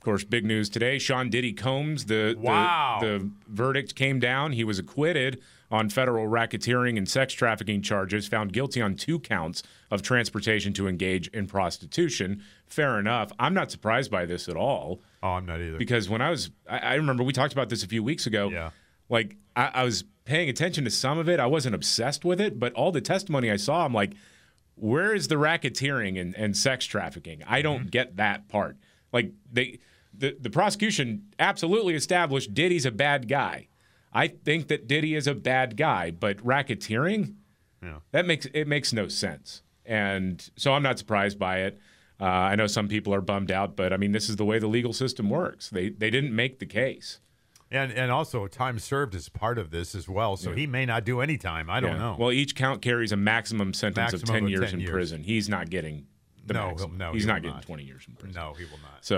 course, big news today. Sean Diddy Combs, the verdict came down. He was acquitted on federal racketeering and sex trafficking charges, found guilty on 2 counts of transportation to engage in prostitution. Fair enough. I'm not surprised by this at all. Oh, I'm not either. Because when I remember we talked about this a few weeks ago. Yeah. Like, I was paying attention to some of it. I wasn't obsessed with it, but all the testimony I saw, I'm like, where is the racketeering and sex trafficking? I don't get that part. Like, the prosecution absolutely established Diddy's a bad guy. I think that Diddy is a bad guy, but racketeering, that makes no sense. And so I'm not surprised by it. I know some people are bummed out, but I mean, this is the way the legal system works. They didn't make the case. And also time served is part of this as well, so he may not do any time. I don't know. Well, each count carries a maximum sentence of 10 years in prison. He's not getting the maximum. No, he's not getting not. 20 years in prison. No, he will not. So